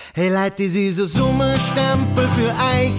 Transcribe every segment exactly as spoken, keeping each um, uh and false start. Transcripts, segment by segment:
Hey Leute, das ist ein Sommerstempel für euch.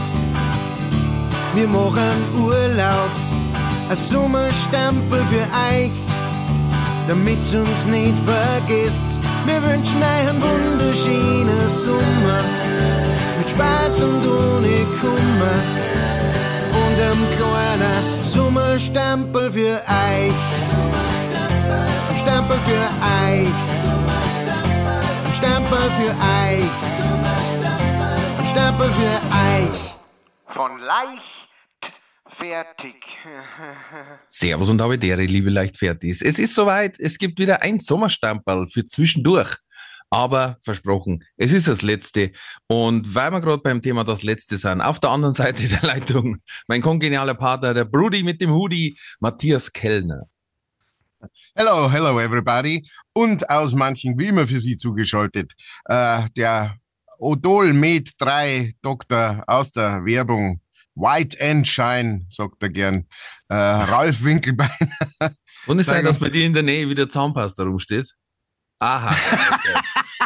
Wir machen Urlaub, ein Sommerstempel für euch. Damit's uns nicht vergisst, wir wünschen euch einen wunderschönen Sommer. Mit Spaß und ohne Kummer. Und ein kleiner Sommerstempel für euch. Ein Stempel für euch. Ein Stempel für euch. Ein Stempel für euch. Von leicht fertig. Servus und Habitäre, liebe Leichtfertis. Es ist soweit, es gibt wieder ein Sommerstempel für zwischendurch. Aber versprochen, es ist das Letzte. Und weil wir gerade beim Thema das Letzte sind, auf der anderen Seite der Leitung mein kongenialer Partner, der Brudi mit dem Hoodie, Matthias Kellner. Hello, hello everybody. Und aus manchen wie immer für Sie zugeschaltet, äh, der Odol Med drei Doktor aus der Werbung, White and Shine, sagt er gern, äh, Ralf Winkelbein. Und es sei, dass bei dir in der Nähe wieder Zahnpasta rumsteht? Aha. Okay.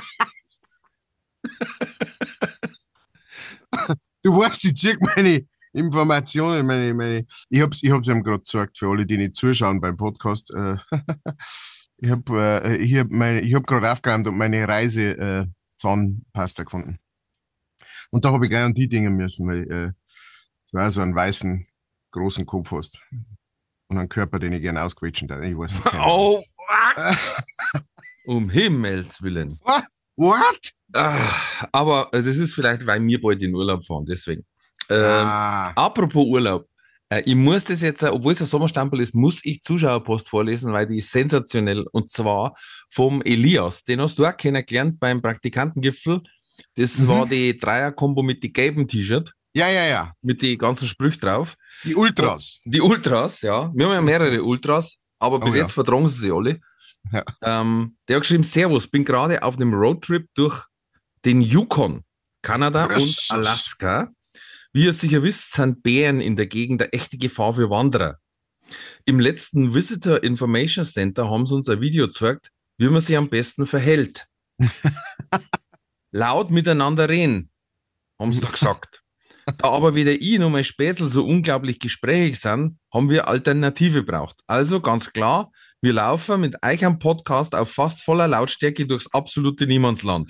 Du weißt, ich zieh meine Informationen, meine, meine, ich hab's, ich hab's ihm gerade gesagt, für alle, die nicht zuschauen beim Podcast. Äh, ich hab, äh, ich hab meine, ich hab gerade aufgeräumt und meine Reise äh, Zahnpasta gefunden. Und da habe ich gleich an die Dinge müssen, weil äh, du auch so einen weißen, großen Kopf hast. Und einen Körper, den ich gerne ausquetschen darf. Ich weiß nicht. Oh, um Himmels Willen. What? What? Ah, aber das ist vielleicht, weil wir bald in Urlaub fahren, deswegen. Ähm, Ah. Apropos Urlaub. Äh, ich muss das jetzt, äh, obwohl es ein Sommerstempel ist, muss ich Zuschauerpost vorlesen, weil die ist sensationell. Und zwar vom Elias. Den hast du auch kennengelernt beim Praktikantengipfel. Das Mhm. war die Dreier-Kombo mit die gelben T-Shirt. Ja, ja, ja. Mit die ganzen Sprüchen drauf. Die Ultras. Die Ultras, ja. Wir haben ja mehrere Ultras, aber bis Oh ja. jetzt vertragen sie sich alle. Ja. Ähm, der hat geschrieben, Servus, bin gerade auf einem Roadtrip durch den Yukon, Kanada Jesus. und Alaska. Wie ihr sicher wisst, sind Bären in der Gegend eine echte Gefahr für Wanderer. Im letzten Visitor Information Center haben sie uns ein Video gezeigt, wie man sich am besten verhält. Laut miteinander reden, haben sie da gesagt. Da aber weder ich noch mein Spätzl so unglaublich gesprächig sind, haben wir Alternative braucht. Also ganz klar, wir laufen mit euch am Podcast auf fast voller Lautstärke durchs absolute Niemandsland.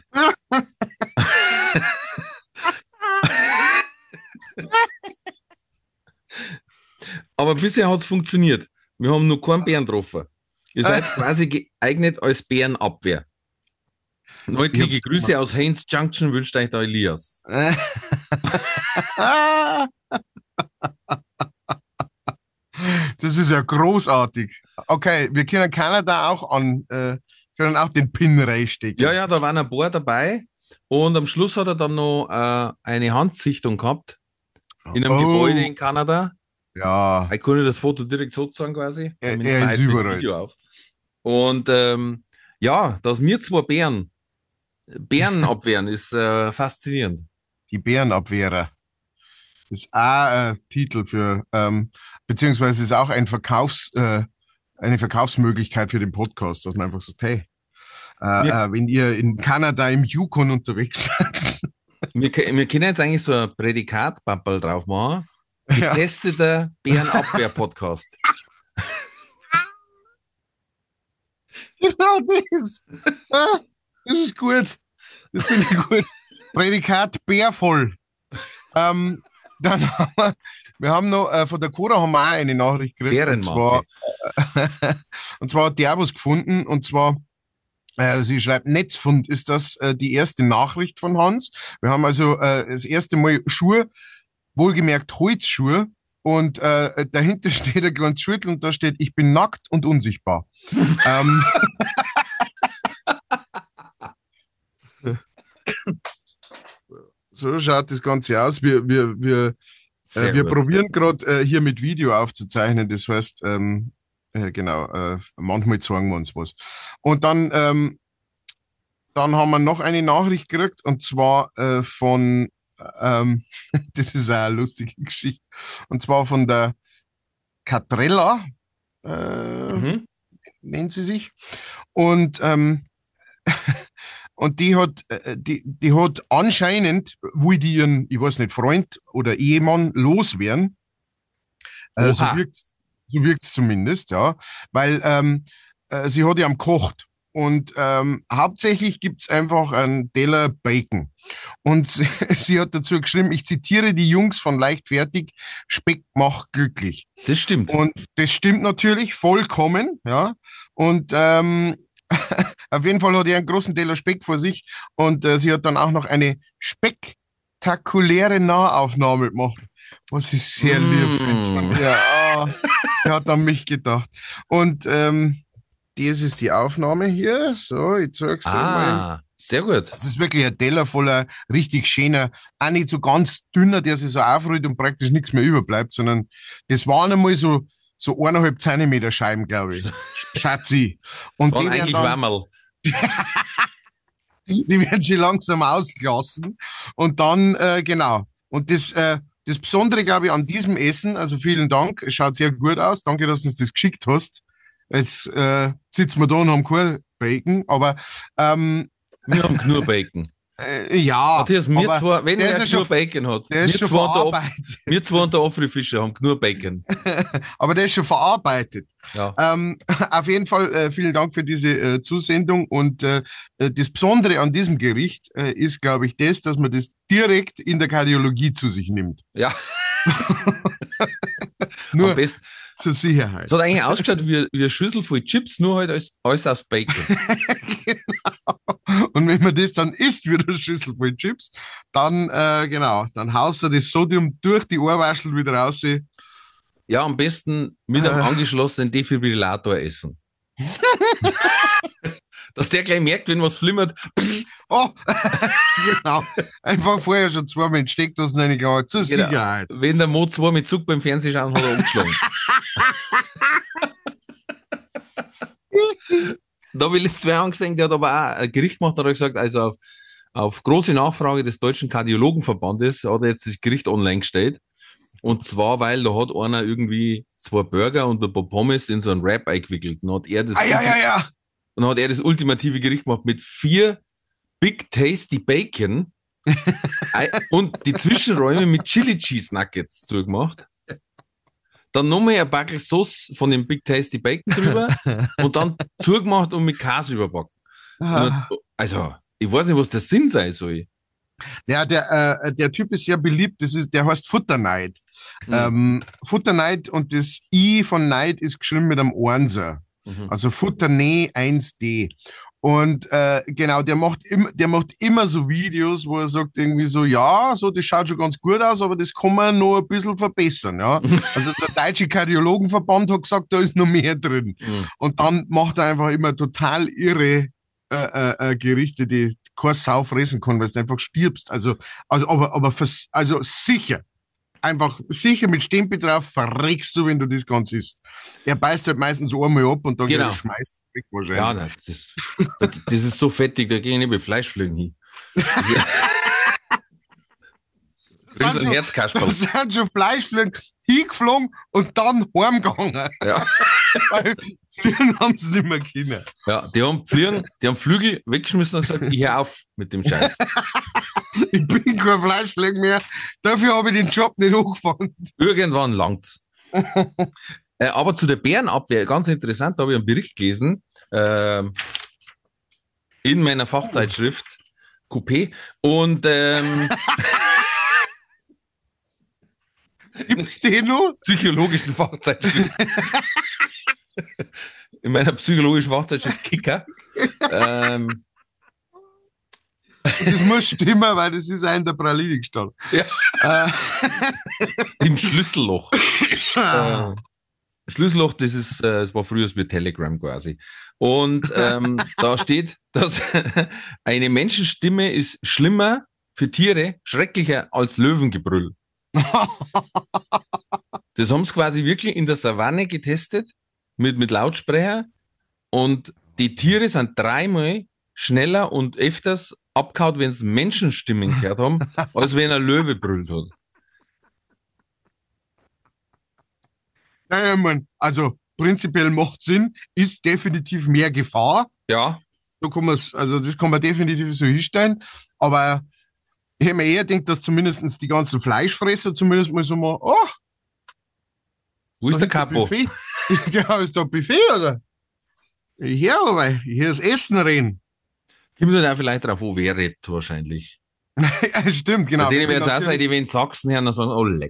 Aber bisher hat es funktioniert. Wir haben nur keinen Bären getroffen. Ihr seid quasi geeignet als Bärenabwehr. Neukriege Grüße aus Haynes Junction wünscht euch der Elias. Das ist ja großartig. Okay, wir können Kanada auch an, äh, können auch den Pin reinstecken. Ja, ja, da waren ein paar dabei. Und am Schluss hat er dann noch äh, eine Handsichtung gehabt. In einem Oh. Gebäude in Kanada. Ja, Ich konnte das Foto direkt so zeigen quasi. Er- Damit er man ist halt mit überall. Video auf. Und ähm, ja, dass wir zwei Bären, Bären abwehren, ist äh, faszinierend. die Bärenabwehrer. Das ist auch ein Titel für, ähm, beziehungsweise ist auch ein Verkaufs, äh, eine Verkaufsmöglichkeit für den Podcast, dass man einfach sagt, hey, äh, Ja. äh, wenn ihr in Kanada im Yukon unterwegs seid. Wir, ke- wir können jetzt eigentlich so ein Prädikat-Babbel drauf machen. Ja. Getesteter Bärenabwehr-Podcast. Genau das. Ah, das ist gut. Das finde ich gut. Prädikat bärvoll. Ähm, dann haben wir, wir haben noch, äh, von der Cora haben wir auch eine Nachricht gekriegt. Und zwar, Bärenmarke. und zwar hat die auch was gefunden. Und zwar, äh, sie schreibt, Netzfund ist das äh, die erste Nachricht von Hans. Wir haben also äh, das erste Mal Schuhe, wohlgemerkt Holzschuhe. Und äh, dahinter steht ein kleines Schüttel und da steht, ich bin nackt und unsichtbar. ähm, so schaut das Ganze aus. Wir, wir, wir, Sehr äh, wir gut. probieren gerade äh, hier mit Video aufzuzeichnen. Das heißt, ähm, äh, genau, äh, manchmal zeigen wir uns was. Und dann, ähm, dann haben wir noch eine Nachricht gekriegt und zwar äh, von, ähm, das ist auch eine lustige Geschichte, und zwar von der Katrella, äh, Mhm. nennt sie sich. Und ähm, und die hat, äh, die, die hat anscheinend, will die ihren, ich weiß nicht, Freund oder Ehemann loswerden. Äh, so Oha. wirkt's, so wirkt's zumindest, ja. Weil ähm, äh, sie hat ja am gekocht. Und ähm, hauptsächlich gibt's einfach einen Teller Bacon. Und sie, sie hat dazu geschrieben, ich zitiere die Jungs von Leichtfertig, Speck macht glücklich. Das stimmt. Und das stimmt natürlich vollkommen, ja. Und ähm, auf jeden Fall hat er einen großen Teller Speck vor sich und äh, sie hat dann auch noch eine spektakuläre Nahaufnahme gemacht, was ich sehr Mm. lieb finde. Ja, ah, sie hat an mich gedacht. Und ähm, das ist die Aufnahme hier. So, ich zeig's dir mal. Ah, sehr gut. Das ist wirklich ein Teller voller richtig schöner, auch nicht so ganz dünner, der sich so aufrollt und praktisch nichts mehr überbleibt, sondern das waren einmal so, so eineinhalb Zentimeter Scheiben, glaube ich. Schatzi. Und Waren die werden eigentlich dann, Wammerl. die werden schon langsam ausgelassen. Und dann, äh, genau. Und das, äh, das Besondere, glaube ich, an diesem Essen, also vielen Dank, es schaut sehr gut aus. Danke, dass du uns das geschickt hast. Jetzt äh, sitzen wir da und haben kein Bacon, aber ähm, Wir haben nur Bacon. äh, ja, Matthias, wir aber zwei, wenn der wer ist ja nur schon, Bacon hat, der wir ist schon zwei, und der Af- verarbeitet. wir zwei und der Afri-Fischer haben nur Bacon. Aber der ist schon verarbeitet. Ja. Ähm, auf jeden Fall äh, vielen Dank für diese äh, Zusendung. Und äh, äh, das Besondere an diesem Gericht äh, ist, glaube ich, das, dass man das direkt in der Kardiologie zu sich nimmt. Ja, Nur am besten. zur Sicherheit. Es hat eigentlich ausgeschaut wie, wie eine Schüssel voll Chips, nur halt alles, alles aus Bacon. Genau. Und wenn man das dann isst, wie eine Schüssel voll Chips, dann, äh, genau, dann haust du das Sodium durch die Ohrwaschel wieder raus. Ja, am besten mit einem Äh. angeschlossenen Defibrillator essen. Dass der gleich merkt, wenn was flimmert. Oh, genau. Einfach vorher schon zweimal in die Steckdosen reingehauen, zur Genau. Sicherheit. Wenn der Mo zwei mit Zug beim Fernsehschauen hat er umgeschlagen. Da habe ich letztes Mal angesehen, der hat aber auch ein Gericht gemacht, da hat er gesagt, also auf, auf große Nachfrage des Deutschen Kardiologenverbandes hat er jetzt das Gericht online gestellt. Und zwar, weil da hat einer irgendwie zwei Burger und ein paar Pommes in so einen Wrap eingewickelt. Dann hat er das, Ah, ja, ja, ja. dann hat er das ultimative Gericht gemacht mit vier Big Tasty Bacon Ei- und die Zwischenräume mit Chili Cheese Nuggets zugemacht. Dann nochmal ein Backel Sauce von dem Big Tasty Bacon drüber und dann zugemacht und mit Käse überbacken. Ah. Und, also, ich weiß nicht, was der Sinn sein soll. Ja, der, äh, der Typ ist sehr beliebt, das ist, der heißt Futterneid. Mhm. Ähm, Futterneid und das I von Neid ist geschrieben mit einem Einser. Mhm. Also Futternäh eins D. Und äh, genau, der macht, im, der macht immer so Videos, wo er sagt irgendwie so, ja, so das schaut schon ganz gut aus, aber das kann man noch ein bisschen verbessern. Ja? Also der Deutsche Kardiologenverband hat gesagt, da ist noch mehr drin. Mhm. Und dann macht er einfach immer total irre äh, äh, äh, Gerichte, die kein Sau fressen kann, weil du einfach stirbst. Also, also aber, aber vers, also sicher. Einfach sicher mit Stempel drauf verreckst du, wenn du das Ganze isst. Er beißt halt meistens einmal ab und dann Genau. schmeißt er weg Ja, wahrscheinlich. nein, das, das ist so fettig, da gehe ich nicht mit Fleischflügen hin. Das Das ist sind ein schon- Herzkasperl. Da sind schon Fleischfliegen hingeflogen und dann heimgegangen. Ja. Weil Fliegen haben sie nicht mehr können. Ja, die haben Fliegen, die haben Flügel weggeschmissen und gesagt, ich hör auf mit dem Scheiß. Ich bin kein Fleischfliegen mehr. Dafür habe ich den Job nicht angefangen. Irgendwann langt's. äh, aber zu der Bärenabwehr, ganz interessant, da habe ich einen Bericht gelesen, ähm, in meiner Fachzeitschrift Coupé und ähm, Gibt's den noch? psychologischen Fachzeitschrift. In meiner psychologischen Fachzeitschrift Kicker. ähm, Das muss stimmen, weil das ist auch in der Praline gestanden. ja, Äh, im Schlüsselloch. äh, Schlüsselloch, das ist, äh, das war früher wie Telegram quasi. Und ähm, da steht, dass eine Menschenstimme ist schlimmer für Tiere, schrecklicher als Löwengebrüll. Das haben sie quasi wirklich in der Savanne getestet mit, mit Lautsprecher und die Tiere sind dreimal schneller und öfters abgehauen, wenn sie Menschenstimmen gehört haben, als wenn ein Löwe brüllt hat. naja, man, also prinzipiell macht Sinn, ist definitiv mehr Gefahr. Ja, so kann man's, also das kann man definitiv so hinstellen, aber ich hätte mir eher gedacht, dass zumindest die ganzen Fleischfresser zumindest mal so mal, oh, Wo ist da der hinten Capo? Buffet. Ja, ist da ein Buffet, oder? Ja, aber hier ist Essen reden. Kommt dann auch vielleicht drauf, wo wer redet, wahrscheinlich. Ja, stimmt, Bei genau. denen Wenn wird es die auch sein, die wenn Sachsen hören, dann sagen, oh leck.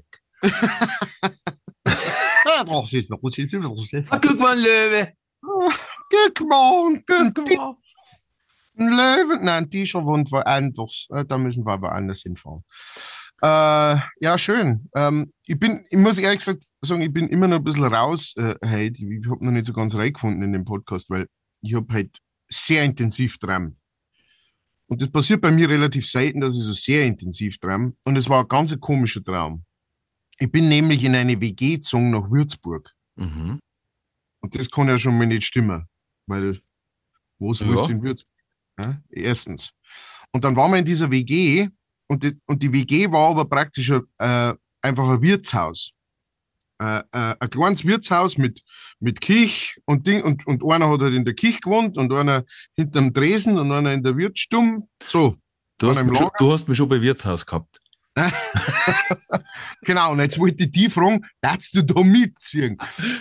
Ah, das ist noch gut, das ist noch gut. Ah, guck mal, ein Löwe. Guck mal, Guck mal. ein Löwen. Nein, dieser wohnt woanders. Äh, Da müssen wir aber anders hinfahren. Äh, ja, schön. Ähm, ich bin, ich muss ehrlich gesagt sagen, ich bin immer noch ein bisschen raus äh, heute. Ich habe noch nicht so ganz reingefunden in dem Podcast, weil ich habe heute sehr intensiv geträumt. Und das passiert bei mir relativ selten, dass ich so sehr intensiv träume. Und es war ein ganz ein komischer Traum. Ich bin nämlich in eine W G gezogen nach Würzburg. Mhm. Und das kann ja schon mal nicht stimmen, weil was Ja. willst du in Würzburg? Ja, erstens. Und dann waren wir in dieser W G und die, und die W G war aber praktisch äh, einfach ein Wirtshaus. Äh, äh, ein kleines Wirtshaus mit, mit Kirche und Ding und, und einer hat halt in der Kirche gewohnt und einer hinterm Tresen und einer in der Wirtsstube. So. Du, hast Einer im mich schon, Lager. du hast mich schon bei Wirtshaus gehabt. Genau, und jetzt wollte ich die fragen, darfst du da mitziehen?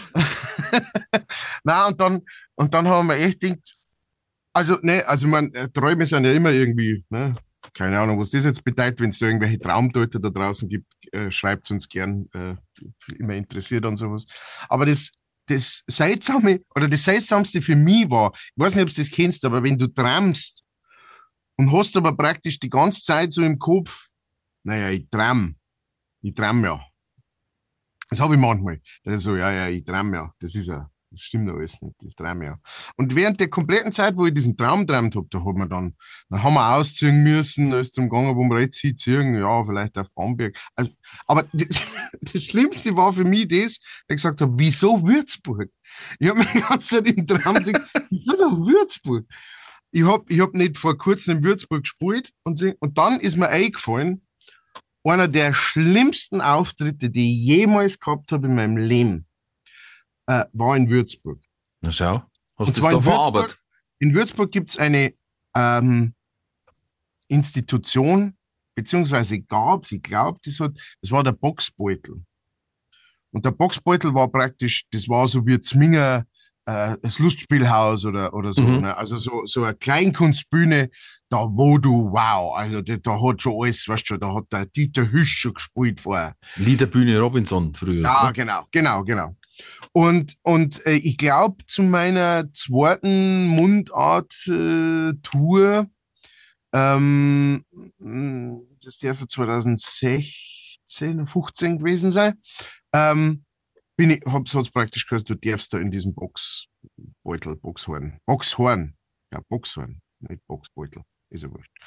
Na und dann, und dann haben wir echt gedacht, also, ne, also, man, Träume sind ja immer irgendwie, ne, keine Ahnung, was das jetzt bedeutet, wenn es da irgendwelche Traumdeuter da draußen gibt, äh, schreibt uns gern, äh, immer interessiert an sowas. Aber das, das Seltsame, oder das Seltsamste für mich war, ich weiß nicht, ob du das kennst, aber wenn du träumst und hast aber praktisch die ganze Zeit so im Kopf, naja, ich träum, ich träum ja. Das habe ich manchmal. Das ist so, ja, ja, ich träum ja. Das ist ja, das stimmt ja alles nicht, das träum ja. Und während der kompletten Zeit, wo ich diesen Traum geträumt habe, da hat man dann, dann haben wir ausziehen müssen, da ist darum gegangen, wo wir jetzt hinziehen, ja, vielleicht auf Bamberg. Also, aber das, das Schlimmste war für mich das, dass ich gesagt habe, wieso Würzburg? Ich habe mir die ganze Zeit im Traum gedacht, wieso da Würzburg? Ich habe ich hab nicht vor kurzem in Würzburg gespielt und, sie- und dann ist mir eingefallen, einer der schlimmsten Auftritte, die ich jemals gehabt habe in meinem Leben, äh, war in Würzburg. Na schau, hast Und du das zwar da in verarbeitet? Würzburg, in Würzburg gibt es eine ähm, Institution, beziehungsweise gab es, ich glaube, das, hat- das war der Boxbeutel. Und der Boxbeutel war praktisch, das war so wie Zminger, äh, das Lustspielhaus oder, oder so. Mhm. Ne? Also so, so eine Kleinkunstbühne, da wo du, wow, also da, da hat schon alles, weißt du, da hat der Dieter Hüsch schon gespielt vorher. Liederbühne Robinson früher. Ja, ne? genau, genau, genau. Und, und äh, ich glaube, zu meiner zweiten Mundart-Tour, ähm, mh, das dürfte zwanzig sechzehn, fünfzehn gewesen sein, ähm, bin ich, hab's, hat's praktisch gesagt, du darfst da in diesem Boxbeutel, Boxhorn, Boxhorn, ja, Boxhorn, nicht Boxbeutel, ist ja wurscht.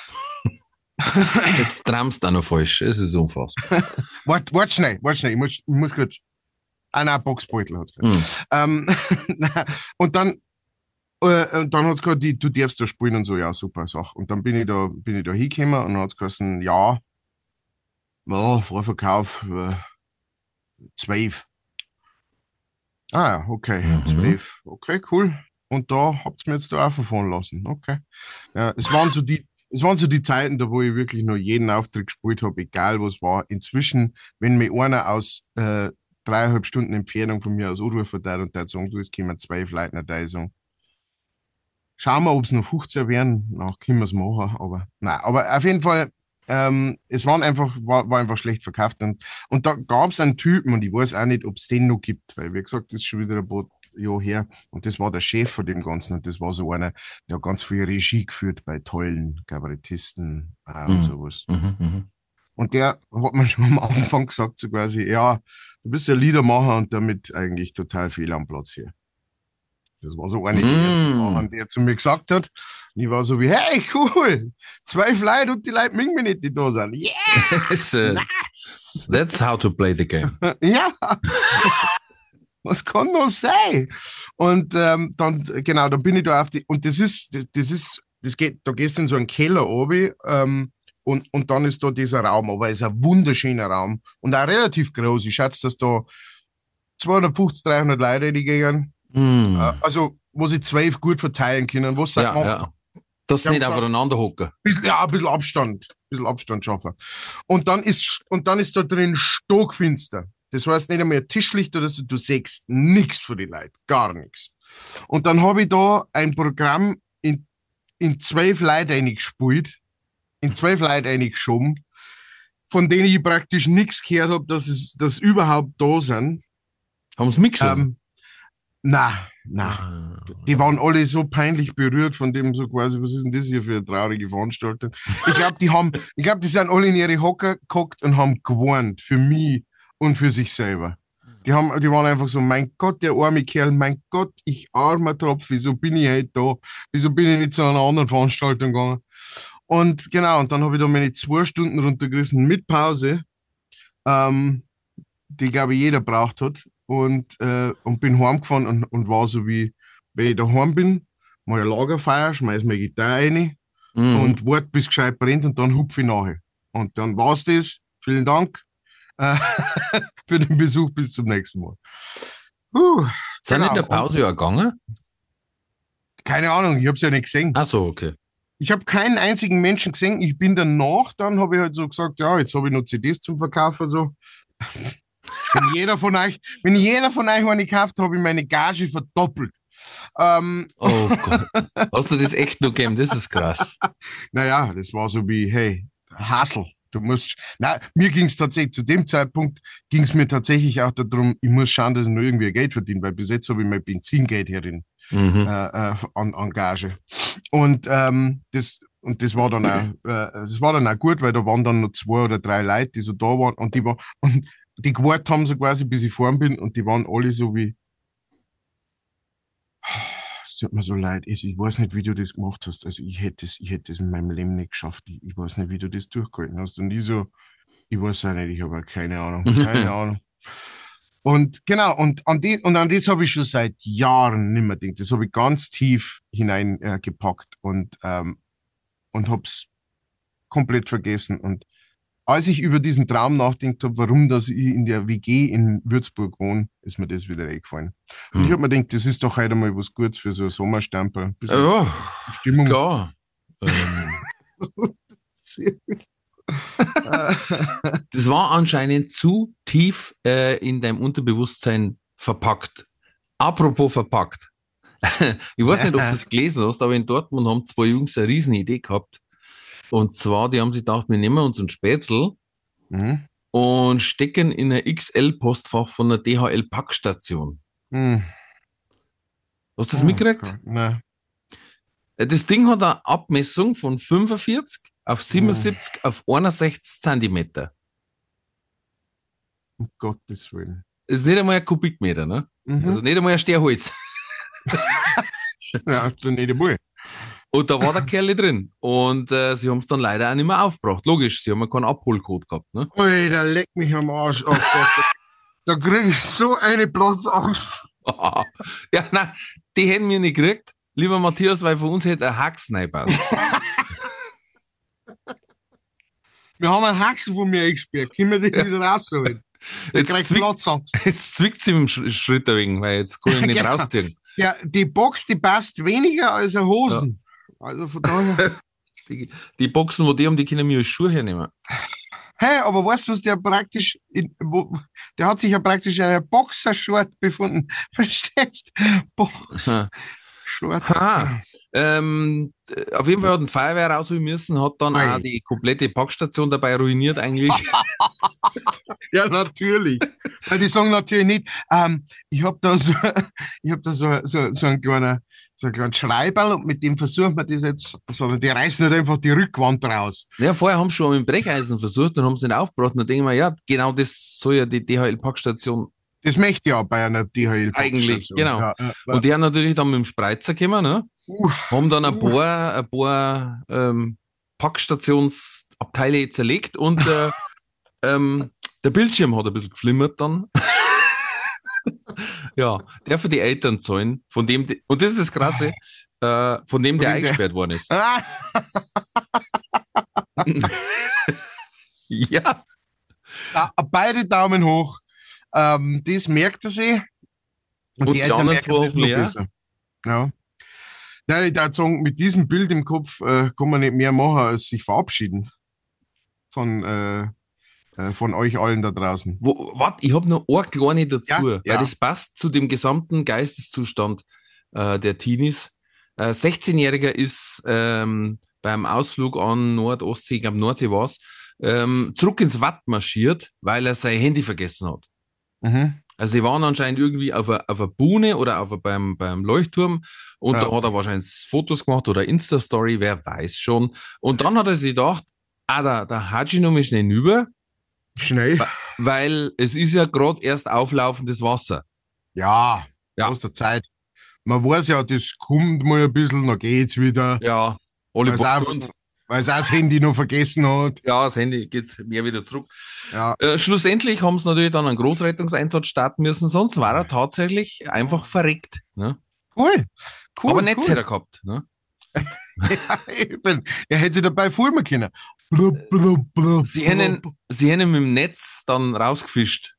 Jetzt träumst du auch noch falsch. Es ist unfassbar. Wart, wart schnell, wart schnell, ich muss, ich muss kurz. Ah, nein, Boxbeutel hat's gesagt. Mhm. Ähm, na, und dann, äh, und dann hat's gesagt, die, du darfst da spielen und so, ja, super Sache. Und dann bin ich da, bin ich da hingekommen und dann hat's gesagt, ja, ja, Vorverkauf, äh, zwölf. Ah, ja, okay, Mhm. zwölf. Okay, cool. Und da habt ihr mir jetzt da auch verfahren lassen. Okay. Ja, es waren so die, es waren so die Zeiten, da wo ich wirklich nur jeden Auftritt gespielt habe, egal was war. Inzwischen, wenn mir einer aus äh, dreieinhalb Stunden Entfernung von mir aus anrufen würde und der sagen, du, es kommen zwölf Leute nach der sagen, schauen wir, ob es noch fünfzehn werden, nach können wir es machen, aber nein, aber auf jeden Fall, ähm, es waren einfach, war, war einfach schlecht verkauft und, und da gab es einen Typen und ich weiß auch nicht, ob es den noch gibt, weil wie gesagt, das ist schon wieder ein paar Jahre her und das war der Chef von dem Ganzen und das war so einer, der hat ganz viel Regie geführt bei tollen Kabarettisten äh, und Mhm. sowas. Mhm. Mhm. Und der hat mir schon am Anfang gesagt, so quasi, ja, du bist ja Liedermacher und damit eigentlich total fehl am Platz hier. Das war so eine der ersten Mm. Sachen, die er zu mir gesagt hat. Und ich war so wie, hey, cool, zwölf Leute und die Leute mögen mich nicht, die da sind. Yeah, It's, uh, nice. That's how to play the game. Ja, was kann das sein? Und ähm, dann, genau, dann bin ich da auf die, und das ist, das, das ist, das geht, da gehst du in so einen Keller runter, ähm, und, und dann ist da dieser Raum, aber es ist ein wunderschöner Raum und auch relativ groß. Ich schätze, dass da zweihundertfünfzig, dreihundert Leute reingehen. Mm. Äh, Also wo sie zwölf gut verteilen können. Was sagt Ja, man? ja. Dass sie Die haben nicht gesagt, aufeinander hocken. bisschen, ja, ein bisschen Abstand, ein bisschen Abstand schaffen. Und dann ist, und dann ist da drin stockfinster. Das heißt nicht einmal ein Tischlicht oder so, du siehst nichts von den Leuten, gar nichts. Und dann habe ich da ein Programm in, in zwölf Leute eingespielt, in zwölf Leute eingeschoben, von denen ich praktisch nichts gehört habe, dass es, dass überhaupt da sind. Haben sie mitgesungen? Ähm, na, na. Die waren alle so peinlich berührt von dem, so quasi, was ist denn das hier für eine traurige Veranstaltung? Ich glaube, die haben, ich glaube, die sind alle in ihre Hocker gehockt und haben gewarnt für mich und für sich selber. Die haben, die waren einfach so, mein Gott, der arme Kerl, mein Gott, ich armer Tropf, wieso bin ich heute da? Wieso bin ich nicht zu einer anderen Veranstaltung gegangen? Und genau, und dann habe ich da meine zwei Stunden runtergerissen mit Pause, ähm, die, glaube ich, jeder braucht hat. Und, äh, und bin heimgefahren und, und war so wie, wenn ich daheim bin, mal ein Lagerfeuer, schmeiß meine Gitarre rein Mhm. und warte, bis es gescheit brennt und dann hupfe ich nachher. Und dann war's das. Vielen Dank äh, für den Besuch. Bis zum nächsten Mal. Uh, Sind genau. in der Pause ja gegangen? Keine Ahnung, ich habe es ja nicht gesehen. Ach so, okay. Ich habe keinen einzigen Menschen gesehen. Ich bin danach, dann habe ich halt so gesagt, ja, jetzt habe ich noch C Ds zum Verkaufen. So. Wenn jeder von euch, wenn jeder von euch eine gekauft, habe ich meine Gage verdoppelt. Ähm, Oh Gott. Hast du das echt noch gegeben? Das ist krass. naja, das war so wie, hey, Hassel, du musst. Na, mir ging es tatsächlich, zu dem Zeitpunkt ging es mir tatsächlich auch darum, ich muss schauen, dass ich noch irgendwie Geld verdiene, weil bis jetzt habe ich mein Benzingeld herin Mhm. äh, äh, an, an Gage. Und ähm, das. Und das war dann auch, äh, das war dann auch gut, weil da waren dann noch zwei oder drei Leute, die so da waren und die war, und die gewartet haben so quasi, bis ich vorn bin und die waren alle so wie, es tut mir so leid, ich, ich weiß nicht, wie du das gemacht hast, also ich hätte das, ich hätte das in meinem Leben nicht geschafft, ich, ich weiß nicht, wie du das durchgehalten hast und ich so, ich weiß auch nicht, ich habe keine Ahnung, keine Ahnung. Und genau, und an, die, und an das habe ich schon seit Jahren nicht mehr gedacht, das habe ich ganz tief hineingepackt äh, gepackt und ähm, und hab's komplett vergessen. Und als ich über diesen Traum nachgedacht habe, warum dass ich in der W G in Würzburg wohne, ist mir das wieder eingefallen. Und Hm. ich habe mir gedacht, das ist doch heute mal was Gutes für so ein Sommerstempel. Ein bisschen Ja, Stimmung. klar. Ähm, das war anscheinend zu tief äh, in deinem Unterbewusstsein verpackt. Apropos verpackt. Ich weiß nicht, ob du das gelesen hast, aber in Dortmund haben zwei Jungs eine riesen Idee gehabt. Und zwar, die haben sich gedacht, wir nehmen uns einen Spätzl Mhm. und stecken in ein X L-Postfach von einer D H L-Packstation. Mhm. Hast du das mitgekriegt? Okay. Nein. Das Ding hat eine Abmessung von fünfundvierzig auf siebenundsiebzig auf einundsechzig Zentimeter. Um Gottes Willen. Das ist nicht einmal ein Kubikmeter, ne? Mhm. Also nicht einmal ein Sterholz. Ja, dann nicht einmal. Und da war der Kerl drin. Und äh, sie haben es dann leider auch nicht mehr aufgebracht. Logisch, sie haben ja keinen Abholcode gehabt. Ne? Alter, leck mich am Arsch. Oh Gott. Da kriege ich so eine Platzangst. Ja, nein, die hätten wir nicht gekriegt. Lieber Matthias, weil von uns hätte ein Hax reinpasst. Wir haben einen Haxel von mir eingesperrt. Können wir den Ja. wieder rausholen? Der Jetzt kriegt zwick- Platzangst. Jetzt zwickt sie im Sch- Schritt wegen, weil jetzt kann ich nicht Genau. rausziehen. Ja, die Box, die passt weniger als eine Hosen. Also von daher. Die, die Boxen, wo die haben, die können mir als Schuhe hernehmen. Hey, aber weißt du, was der praktisch, in, wo, der hat sich ja praktisch in einer Boxershort befunden. Verstehst? Boxershort. Ha. Ähm, äh, auf jeden Fall hat ein Feuerwehr rausholen müssen, hat dann Ei. auch die komplette Packstation dabei ruiniert eigentlich. Ja, natürlich. Weil die sagen natürlich nicht, ähm, ich habe da so, ich hab da so, so, so einen kleinen, so einen kleinen Schreiberl und mit dem versuchen wir das jetzt, sondern die reißen halt einfach die Rückwand raus. Ja, vorher haben sie schon mit dem Brecheisen versucht und haben es nicht aufgebracht. Und dann denken wir, ja, genau das soll ja die D H L-Packstation Das möchte ich auch bei einer D H L. eigentlich, genau. Ja, ja, Und die haben natürlich dann mit dem Spreizer gekommen, ne? uh, Haben dann ein Uh. paar, ein paar ähm, Packstationsabteile zerlegt und äh, ähm, der Bildschirm hat ein bisschen geflimmert dann. Ja, der für die Eltern zahlen, von dem, die, und das ist das Krasse, äh, von dem der dem der- eingesperrt worden ist. ah, Ja, da, beide Daumen hoch. Ähm, das merkt er sich. Und die Eltern anderen merken zwei sich's noch hoffentlich auch. besser. Ja. Ja, ich würde sagen, mit diesem Bild im Kopf äh, kann man nicht mehr machen, als sich verabschieden von, äh, äh, von euch allen da draußen. Warte, ich habe noch eine kleine dazu, Ja, weil ja. das passt zu dem gesamten Geisteszustand äh, der Teenies. Äh, sechzehnjähriger ist ähm, beim Ausflug an Nordostsee, ich glaube Nordsee war's, ähm, zurück ins Watt marschiert, weil er sein Handy vergessen hat. Mhm. Also sie waren anscheinend irgendwie auf einer auf a Bühne oder auf a, beim, beim Leuchtturm und Ja. da hat er wahrscheinlich Fotos gemacht oder Insta-Story, wer weiß schon. Und dann hat er sich gedacht, ah, da, da hat ich noch mal schnell rüber, Schnell. weil es ist ja gerade erst auflaufendes Wasser. Ja, Ja. aus der Zeit. Man weiß ja, das kommt mal ein bisschen, dann geht's wieder. Ja, alle Weil es auch, und weil es auch das Handy noch vergessen hat. ja, das Handy geht's mehr wieder zurück. Ja. Äh, schlussendlich haben sie natürlich dann einen Großrettungseinsatz starten müssen, sonst war er tatsächlich einfach verreckt. Ne? Cool. Cool. Aber Netz cool. hätte er gehabt. Ne? Ja, eben. Er hätte sich dabei filmen können. Blub, blub, blub, Sie hätten, blub. sie hätten mit dem Netz dann rausgefischt.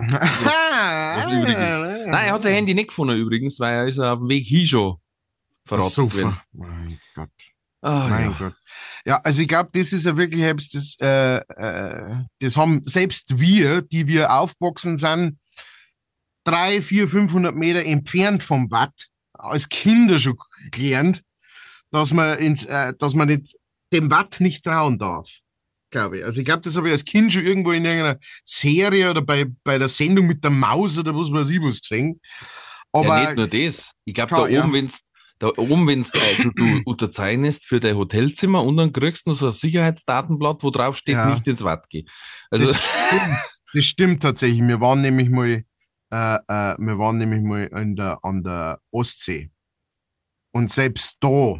Was übrig ist. Nein, er hat sein Handy nicht gefunden übrigens, weil er ist auf dem Weg hin schon verraten Super. worden. Mein Gott. Ah, Mein ja. Gott. Ja, also ich glaube, das ist ja wirklich, Herbst, das, äh, äh, das haben selbst wir, die wir aufgewachsen sind, drei, vier, fünfhundert Meter entfernt vom Watt, als Kinder schon gelernt, dass man ins, äh, dass man nicht, dem Watt nicht trauen darf. Glaube ich. Also ich glaube, das habe ich als Kind schon irgendwo in irgendeiner Serie oder bei, bei der Sendung mit der Maus oder was weiß ich was gesehen. Aber Ja, nicht nur das. Ich glaube, Ja, da ja. oben, wenn's, da oben, wenn's, äh, du, du unterzeichnest für dein Hotelzimmer und dann kriegst du noch so ein Sicherheitsdatenblatt, wo drauf steht, Ja. nicht ins Watt gehen. Also, Das stimmt, das stimmt tatsächlich. Wir waren nämlich mal, äh, äh, wir waren nämlich mal in der, an der Ostsee. Und selbst da,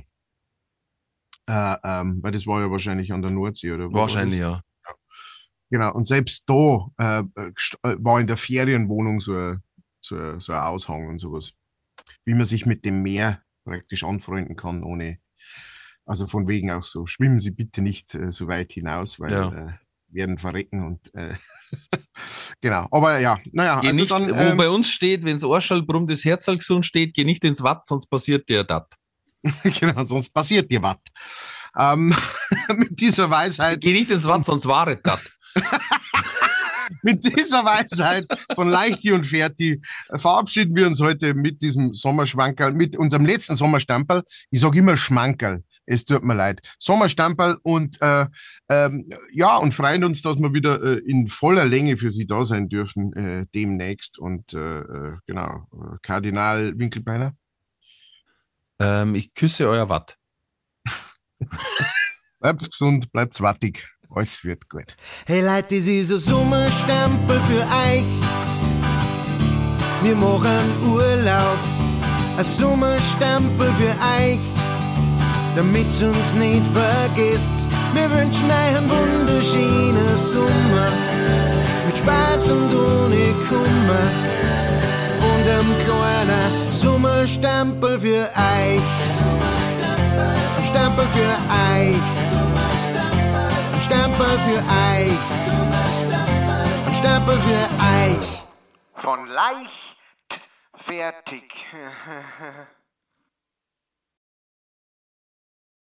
äh, ähm, weil das war ja wahrscheinlich an der Nordsee, oder? wo war wahrscheinlich, das? ja. Genau. Und selbst da äh, gest- äh, war in der Ferienwohnung so ein, so, ein, so ein Aushang und sowas. Wie man sich mit dem Meer praktisch anfreunden kann, ohne, also von wegen auch so, schwimmen Sie bitte nicht äh, so weit hinaus, weil Ja. äh, werden verrecken und äh, genau. Aber ja, naja, Geh also nicht, dann. wo Ähm, bei uns steht, wenn's Arschall brummt, das Herzl gesund steht, geh nicht ins Watt, sonst passiert dir das. genau, sonst passiert dir was. Ähm, mit dieser Weisheit, Geh nicht ins Watt, sonst war es das. mit dieser Weisheit von Leichti und Ferti verabschieden wir uns heute mit diesem Sommerschmankerl, mit unserem letzten Sommerstamperl. Ich sage immer Schmankerl. Es tut mir leid. Sommerstamperl und äh, ähm, ja, und freuen uns, dass wir wieder äh, in voller Länge für Sie da sein dürfen äh, demnächst. Und äh, äh, genau, äh, Kardinal Winkelbeiner. Ähm, ich küsse euer Watt. Bleibt gesund, bleibt wattig. Alles wird gut. Hey Leute, das ist ein Sommerstempel für euch. Wir machen Urlaub, ein Sommerstempel für euch. Damit's uns nicht vergisst, wir wünschen euch einen wunderschönen Sommer. Mit Spaß und ohne Kummer. Und ein kleiner Sommerstempel für euch. Ein Stempel für euch. Ein Stempel für euch. Ein Stempel für euch. Von leicht fertig.